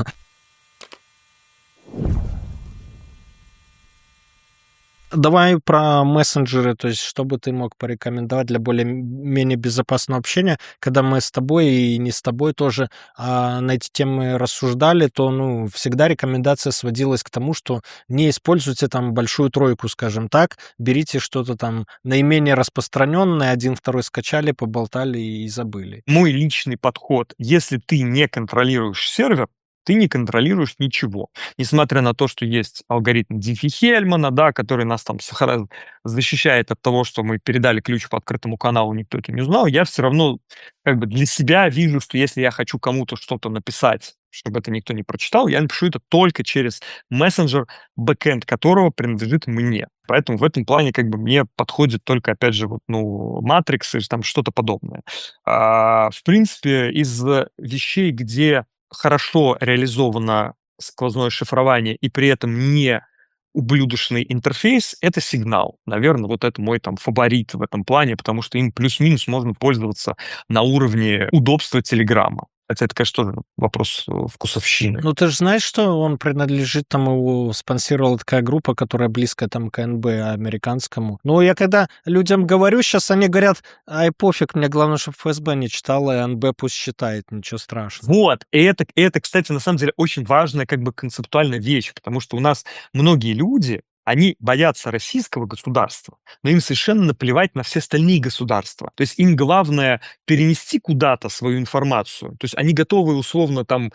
Давай про мессенджеры, то есть что бы ты мог порекомендовать для более-менее безопасного общения. Когда мы с тобой и не с тобой тоже на эти темы рассуждали, то, ну, всегда рекомендация сводилась к тому, что не используйте там большую тройку, скажем так, берите что-то там наименее распространенное, один, второй скачали, поболтали и забыли. Мой личный подход: если ты не контролируешь сервер, ты не контролируешь ничего. Несмотря на то, что есть алгоритм Диффи-Хельмана, да, который нас там защищает от того, что мы передали ключ по открытому каналу, никто это не узнал, я все равно как бы для себя вижу, что если я хочу кому-то что-то написать, чтобы это никто не прочитал, я напишу это только через мессенджер, бэкэнд которого принадлежит мне. Поэтому в этом плане как бы мне подходит только, опять же, вот, ну, Matrix или там что-то подобное. В принципе, из вещей, где хорошо реализовано сквозное шифрование и при этом не ублюдочный интерфейс — это Сигнал. Наверное, вот это мой там фаворит в этом плане, потому что им плюс-минус можно пользоваться на уровне удобства Телеграма. Хотя это, конечно, тоже вопрос вкусовщины. Ну, ты же знаешь, что он принадлежит, там его спонсировала такая группа, которая близкая там к НБ американскому. Ну, я когда людям говорю, сейчас они говорят, ай, пофиг, мне главное, чтобы ФСБ не читала, и НБ пусть считает, ничего страшного. Вот, и это, кстати, на самом деле очень важная как бы концептуальная вещь, потому что у нас многие люди, они боятся российского государства, но им совершенно наплевать на все остальные государства. То есть им главное перенести куда-то свою информацию. То есть они готовы условно там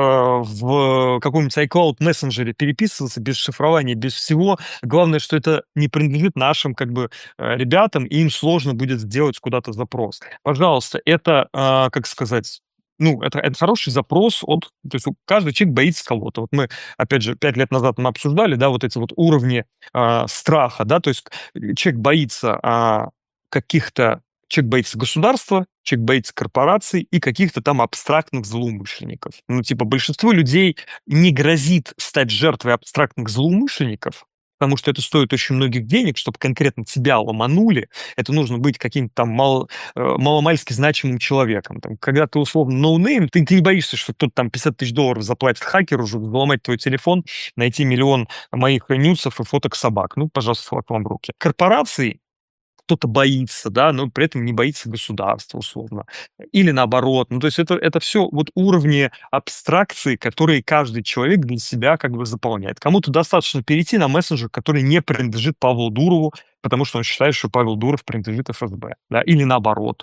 в каком-нибудь iCloud мессенджере переписываться без шифрования, без всего. Главное, что это не принадлежит нашим как бы ребятам, и им сложно будет сделать куда-то запрос. Пожалуйста, это, как сказать... Ну, это хороший запрос то есть каждый человек боится кого-то. Вот мы, опять же, 5 лет назад мы обсуждали, да, вот эти вот уровни страха, да, то есть человек боится человек боится государства, человек боится корпораций и каких-то там абстрактных злоумышленников. Ну, типа, большинству людей не грозит стать жертвой абстрактных злоумышленников, потому что это стоит очень многих денег, чтобы конкретно тебя ломанули. Это нужно быть каким-то там маломальски значимым человеком. Там, когда ты условно ноунейм, ты не боишься, что кто-то там $50 000 заплатит хакеру, чтобы взломать твой телефон, найти миллион моих нюцев и фоток собак. Ну, пожалуйста, флаг вам в руки. Корпорации кто-то боится, да, но при этом не боится государства, условно. Или наоборот. Ну, то есть это все вот уровни абстракции, которые каждый человек для себя как бы заполняет. Кому-то достаточно перейти на мессенджер, который не принадлежит Павлу Дурову, потому что он считает, что Павел Дуров принадлежит ФСБ. Да? Или наоборот.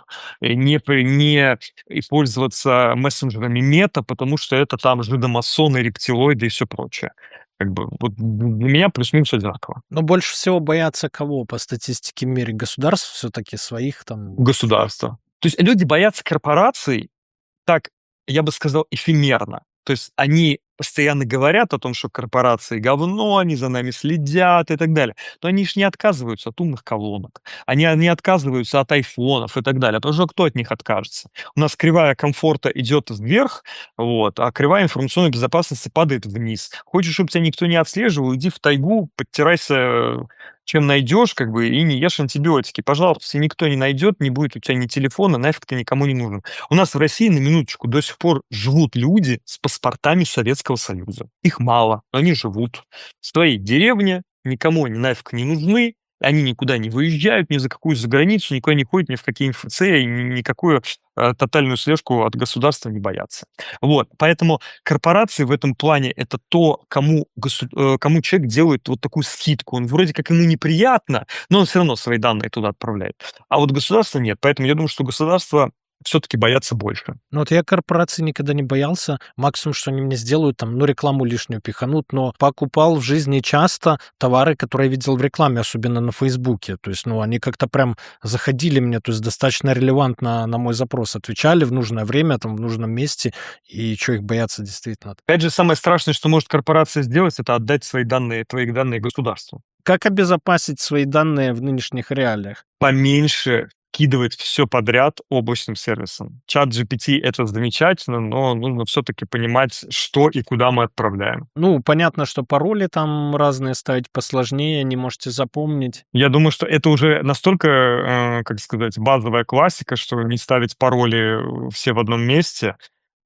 Не и пользоваться мессенджерами мета, потому что это там жидомасоны, рептилоиды и все прочее. Как бы вот для меня плюс-минус одинаково. Но больше всего боятся кого по статистике в мире? Государств все-таки своих там? Государства. То есть люди боятся корпораций, так, я бы сказал, эфемерно. То есть они постоянно говорят о том, что корпорации говно, они за нами следят и так далее. Но они же не отказываются от умных колонок. Они не отказываются от айфонов и так далее. Потому что кто от них откажется? У нас кривая комфорта идет вверх, вот, а кривая информационной безопасности падает вниз. Хочешь, чтобы тебя никто не отслеживал, иди в тайгу, подтирайся чем найдешь, как бы, и не ешь антибиотики. Пожалуйста, если никто не найдет, не будет у тебя ни телефона, нафиг ты никому не нужен. У нас в России, на минуточку, до сих пор живут люди с паспортами Советского Союза. Их мало, но они живут в своей деревне, никому они нафиг не нужны, они никуда не выезжают, ни за какую заграницу, никуда не ходят, ни в какие МФЦ, и никакую тотальную слежку от государства не боятся. Вот, поэтому корпорации в этом плане это то, кому человек делает вот такую скидку. Он вроде как ему неприятно, но он все равно свои данные туда отправляет. А вот государство нет. Поэтому я думаю, что государство все-таки боятся больше. Ну вот я корпорации никогда не боялся. Максимум, что они мне сделают, там, ну, рекламу лишнюю пиханут, но покупал в жизни часто товары, которые я видел в рекламе, особенно на Фейсбуке. То есть, ну, они как-то прям заходили мне, то есть достаточно релевантно на мой запрос отвечали в нужное время, там, в нужном месте, и что их бояться действительно. Опять же, самое страшное, что может корпорация сделать, это отдать твои данные государству. Как обезопасить свои данные в нынешних реалиях? Поменьше кидывать все подряд облачным сервисом. Чат GPT — это замечательно, но нужно все-таки понимать, что и куда мы отправляем. Ну, понятно, что пароли там разные ставить посложнее, не можете запомнить. Я думаю, что это уже настолько, как сказать, базовая классика, что не ставить пароли все в одном месте.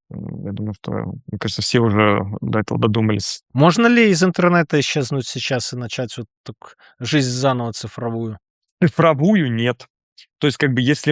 Я думаю, что, мне кажется, все уже до этого додумались. Можно ли из интернета исчезнуть сейчас и начать вот так жизнь заново цифровую? Цифровую нет. То есть, как бы, если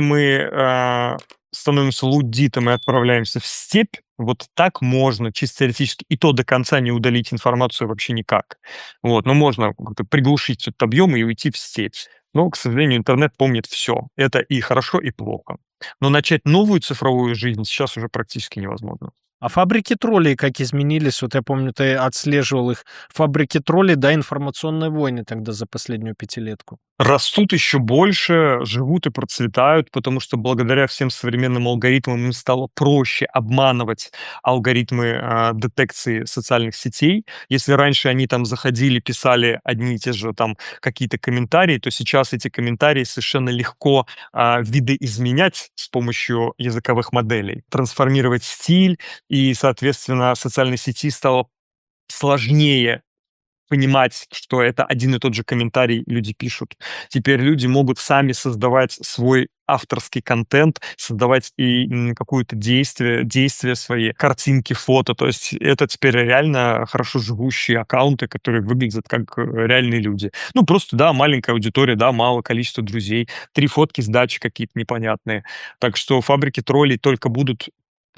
мы становимся луддитом и отправляемся в степь, вот так можно, чисто теоретически, и то до конца не удалить информацию вообще никак. Вот, но можно как-то приглушить этот объем и уйти в степь. Но, к сожалению, интернет помнит все. Это и хорошо, и плохо. Но начать новую цифровую жизнь сейчас уже практически невозможно. А фабрики троллей как изменились? Вот я помню, ты отслеживал их. Фабрики троллей, да, информационные войны тогда за последнюю пятилетку. Растут еще больше, живут и процветают, потому что благодаря всем современным алгоритмам им стало проще обманывать алгоритмы детекции социальных сетей. Если раньше они там заходили, писали одни и те же там какие-то комментарии, то сейчас эти комментарии совершенно легко видоизменять с помощью языковых моделей, трансформировать стиль, и, соответственно, социальной сети стало сложнее понимать, что это один и тот же комментарий люди пишут. Теперь люди могут сами создавать свой авторский контент, создавать и какое-то действия свои, картинки, фото. То есть это теперь реально хорошо живущие аккаунты, которые выглядят как реальные люди. Ну, просто, да, маленькая аудитория, да, мало количество друзей, 3 фотки с дачи какие-то непонятные. Так что фабрики троллей только будут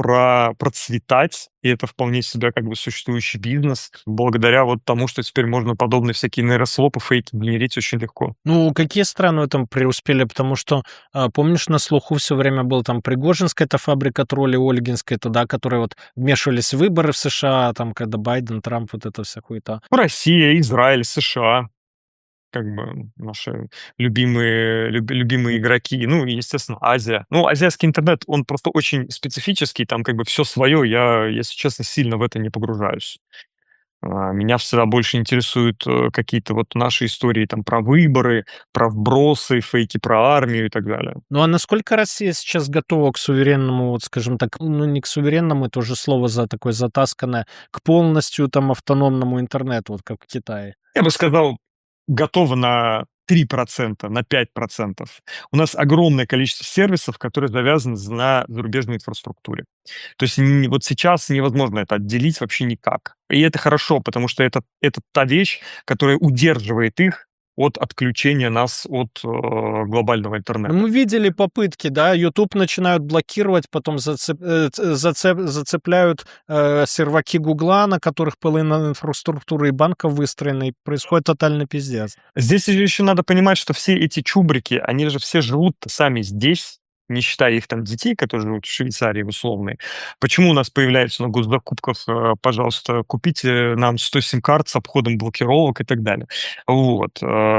процветать, и это вполне себе как бы существующий бизнес, благодаря вот тому, что теперь можно подобные всякие нейрослопы, фейки генерить очень легко. Ну, какие страны в этом преуспели? Потому что, помнишь, на слуху все время был там Пригожинская, это фабрика троллей, Ольгинская, это, да, которые вот вмешивались в выборы в США, там, когда Байден, Трамп, вот это вся хуета. Россия, Израиль, США, как бы наши любимые игроки, ну и, естественно, Азия. Ну, азиатский интернет, он просто очень специфический, там как бы все свое, я, если честно, сильно в это не погружаюсь. Меня всегда больше интересуют какие-то вот наши истории там про выборы, про вбросы, фейки про армию и так далее. Ну, а насколько Россия сейчас готова к суверенному, вот скажем так, ну, не к суверенному, это уже слово за такое затасканное, к полностью там автономному интернету, вот как в Китае? Я бы сказал, готова на 3%, на 5%. У нас огромное количество сервисов, которые завязаны на зарубежной инфраструктуре. То есть вот сейчас невозможно это отделить вообще никак. И это хорошо, потому что это та вещь, которая удерживает их от отключения нас от глобального интернета. Мы видели попытки, да, YouTube начинают блокировать, потом зацепляют серваки Гугла, на которых половина инфраструктуры и банков выстроены, и происходит тотальный пиздец. Здесь еще надо понимать, что все эти чубрики, они же все живут сами здесь, не считая их там детей, которые живут в Швейцарии условной. Почему у нас появляется на госзакупках, пожалуйста, купите нам 100 сим-карт с обходом блокировок и так далее. Вот.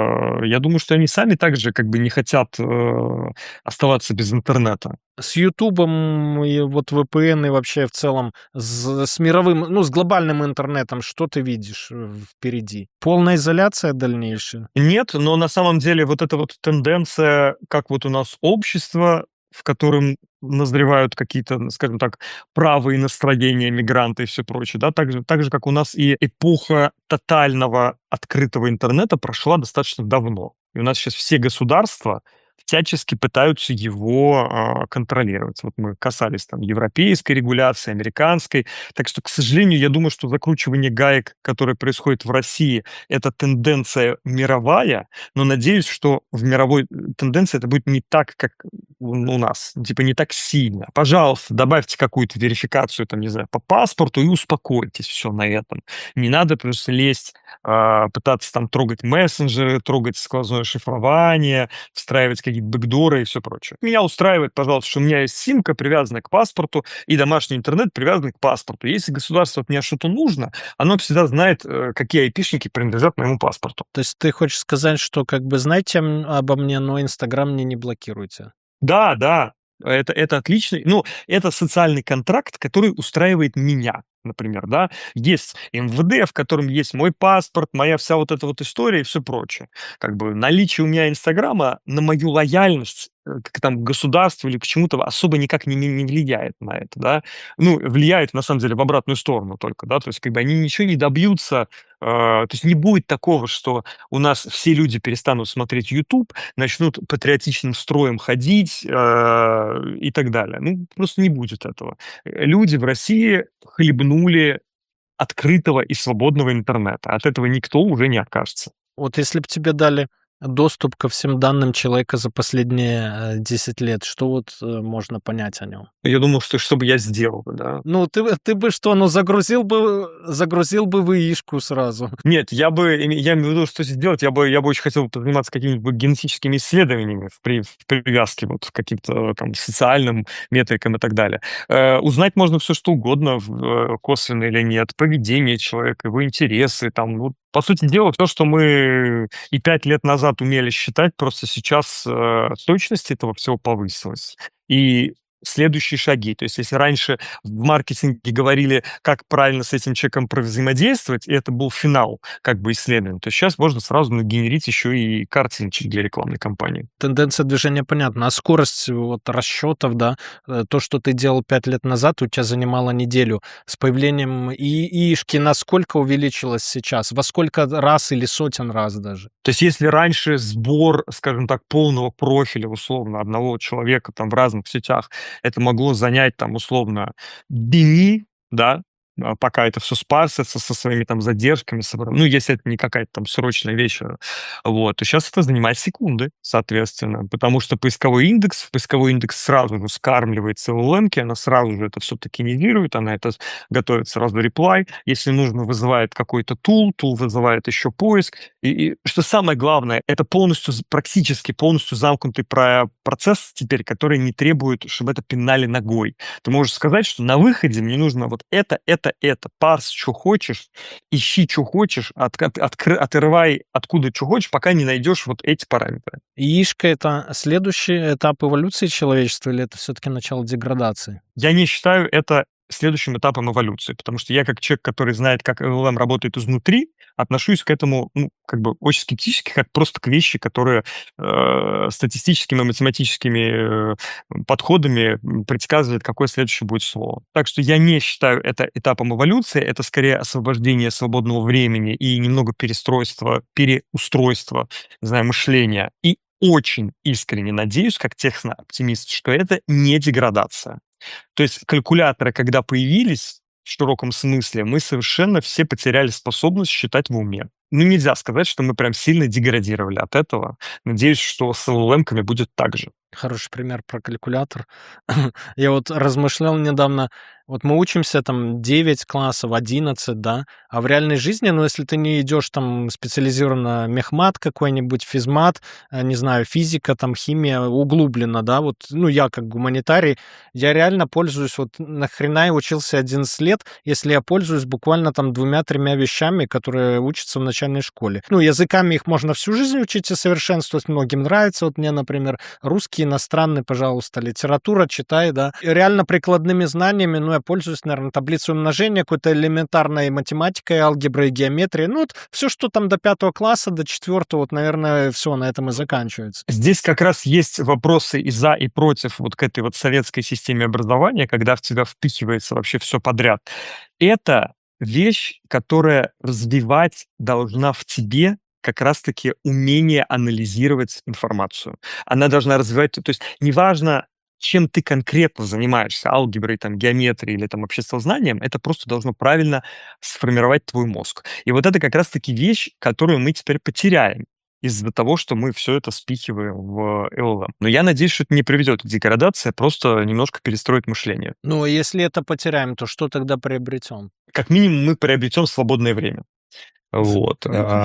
Я думаю, что они сами также как бы не хотят оставаться без интернета. С Ютубом и вот VPN и вообще в целом с мировым, ну, с глобальным интернетом, что ты видишь впереди? Полная изоляция дальнейшая? Нет, но на самом деле вот эта вот тенденция, как вот у нас общество, в котором назревают какие-то, скажем так, правые настроения мигранты и все прочее, да, так же, как у нас и эпоха тотального открытого интернета прошла достаточно давно. И у нас сейчас все государства всячески пытаются его контролировать. Вот мы касались там европейской регуляции, американской. Так что, к сожалению, я думаю, что закручивание гаек, которое происходит в России, это тенденция мировая, но надеюсь, что в мировой тенденции это будет не так, как у нас, типа не так сильно. Пожалуйста, добавьте какую-то верификацию, там, не знаю, по паспорту и успокойтесь, все на этом. Не надо просто лезть, пытаться там трогать мессенджеры, трогать сквозное шифрование, встраивать какие-то бэкдоры и все прочее. Меня устраивает, пожалуйста, что у меня есть симка, привязанная к паспорту, и домашний интернет привязанный к паспорту. Если государству от меня что-то нужно, оно всегда знает, какие айпишники принадлежат моему паспорту. То есть ты хочешь сказать, что как бы знайте обо мне, но Инстаграм мне не блокируйте? Да, это отличный, ну, это социальный контракт, который устраивает меня, например, да. Есть МВД, в котором есть мой паспорт, моя вся вот эта вот история и все прочее. Как бы наличие у меня Инстаграма на мою лояльность к там, государству или к чему-то особо никак не влияет на это, да. Ну, влияет, на самом деле, в обратную сторону только, да, то есть как бы они ничего не добьются, то есть не будет такого, что у нас все люди перестанут смотреть YouTube, начнут патриотичным строем ходить и так далее. Ну, просто не будет этого. Люди в России хлебнули открытого и свободного интернета. От этого никто уже не откажется. Вот если бы тебе дали доступ ко всем данным человека за последние 10 лет, что вот можно понять о нем? Я думал, что бы я сделал, да. Ну, ты бы что, ну, загрузил бы в ИИшку сразу. Нет, я имею в виду, что сделать, я бы очень хотел заниматься какими-нибудь генетическими исследованиями в привязке вот к каким-то там социальным метрикам и так далее. Узнать можно все что угодно, косвенно или нет, поведение человека, его интересы, там, ну, по сути дела, то, что мы и 5 лет назад умели считать, просто сейчас точность этого всего повысилась. И следующие шаги. То есть, если раньше в маркетинге говорили, как правильно с этим человеком взаимодействовать, и это был финал как бы исследования, то сейчас можно сразу нагенерить еще и картинки для рекламной кампании. Тенденция движения понятна. А скорость вот расчетов, да, то, что ты делал 5 лет назад, у тебя занимало неделю. С появлением ИИшки насколько увеличилось сейчас? Во сколько раз или сотен раз даже? То есть, если раньше сбор, скажем так, полного профиля, условно, одного человека там в разных сетях, это могло занять там, условно, дни, да, пока это все спарсится со своими там задержками, ну, если это не какая-то там срочная вещь, вот, то сейчас это занимает секунды, соответственно, потому что поисковой индекс сразу же скармливается в LLM-ке, она сразу же это все токенизирует, она это готовит сразу реплай, если нужно, вызывает какой-то тул вызывает еще поиск, и что самое главное, это практически полностью замкнутый процесс теперь, который не требует, чтобы это пинали ногой. Ты можешь сказать, что на выходе мне нужно вот это, парс, что хочешь, ищи, что хочешь, отрывай откуда, что хочешь, пока не найдешь вот эти параметры. ИИшка — это следующий этап эволюции человечества или это все-таки начало деградации? Я не считаю это следующим этапом эволюции, потому что я как человек, который знает, как LLM работает изнутри, отношусь к этому, ну, как бы очень скептически, как просто к вещи, которые статистическими, математическими подходами предсказывают, какое следующее будет слово. Так что я не считаю это этапом эволюции, это скорее освобождение свободного времени и немного переустройства, не знаю, мышления. И очень искренне надеюсь, как техно-оптимист, что это не деградация. То есть калькуляторы, когда появились в широком смысле, мы совершенно все потеряли способность считать в уме. Ну, нельзя сказать, что мы прям сильно деградировали от этого. Надеюсь, что с LLM-ками будет так же. Хороший пример про калькулятор. Я вот размышлял недавно, вот мы учимся там 9 классов, 11, да, а в реальной жизни, ну, если ты не идешь там специализированно мехмат какой-нибудь, физмат, не знаю, физика, там, химия углубленно, да, вот, ну, я как гуманитарий, я реально пользуюсь, вот нахрена я учился 11 лет, если я пользуюсь буквально там 2-3 вещами, которые учатся в начальной школе. Ну, языками их можно всю жизнь учить и совершенствовать, многим нравится, вот мне, например, русский, иностранный, пожалуйста, литература, читай, да. И реально прикладными знаниями, ну, я пользуюсь, наверное, таблицей умножения, какой-то элементарной математикой, алгеброй, геометрией. Ну, вот все, что там до 5 класса, до 4, вот, наверное, все на этом и заканчивается. Здесь как раз есть вопросы и за, и против вот к этой вот советской системе образования, когда в тебя впихивается вообще все подряд. Это вещь, которая развивать должна в тебе как раз-таки умение анализировать информацию. Она должна развивать, то есть неважно, чем ты конкретно занимаешься, алгеброй, там, геометрией или там обществознанием, это просто должно правильно сформировать твой мозг. И вот это как раз-таки вещь, которую мы теперь потеряем из-за того, что мы все это спихиваем в LLM. Но я надеюсь, что это не приведет к деградации, а просто немножко перестроит мышление. Ну, а если это потеряем, то что тогда приобретем? Как минимум мы приобретем свободное время. Вот.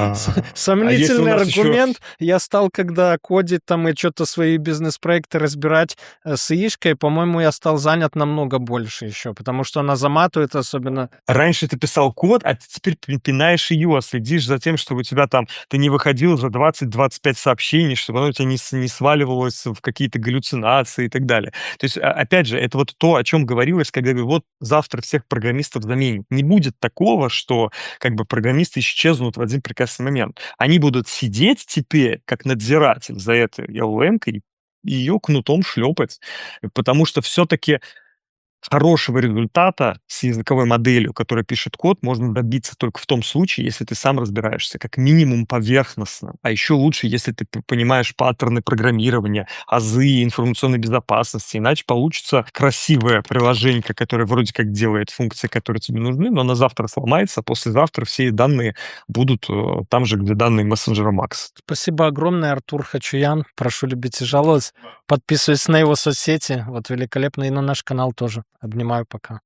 Сомнительный аргумент. Я стал, когда кодить там и что-то свои бизнес-проекты разбирать с ИИшкой, по-моему, я стал занят намного больше еще, потому что она заматывает особенно. Раньше ты писал код, а ты теперь пинаешь ее, следишь за тем, чтобы у тебя там, ты не выходил за 20-25 сообщений, чтобы оно у тебя не сваливалось в какие-то галлюцинации и так далее. То есть, опять же, это вот то, о чем говорилось, когда говорю, вот завтра всех программистов заменят. Не будет такого, что как бы программисты исчезнут в один прекрасный момент. Они будут сидеть теперь, как надзиратель за этой LLM-кой, и ее кнутом шлепать. Потому что все-таки хорошего результата с языковой моделью, которая пишет код, можно добиться только в том случае, если ты сам разбираешься, как минимум поверхностно. А еще лучше, если ты понимаешь паттерны программирования, азы информационной безопасности. Иначе получится красивое приложение, которое вроде как делает функции, которые тебе нужны, но на завтра сломается, а послезавтра все данные будут там же, где данные мессенджера Макс. Спасибо огромное, Артур Хачуян. Прошу любить и жаловать. Подписывайтесь на его соцсети. Вот великолепно. И на наш канал тоже. Обнимаю, пока.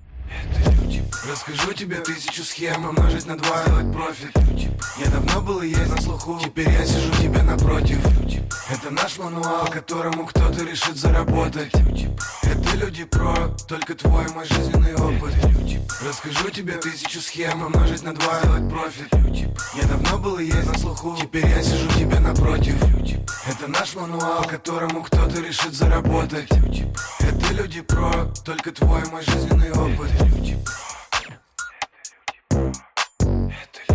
Это люди. Расскажу тебе 1000 схем, умножить на 2, сделать профит. Я давно был и есть на слуху, теперь я сижу тебе напротив. Это наш мануал, которому кто-то решит заработать. Это люди про, только твой мой жизненный опыт. Расскажу тебе 1000 схем, умножить на 2, сделать профит. Я давно был и есть на слуху, теперь я сижу тебе напротив. Это наш мануал, которому кто-то решит заработать. Это люди про, только твой мой жизненный опыт. Это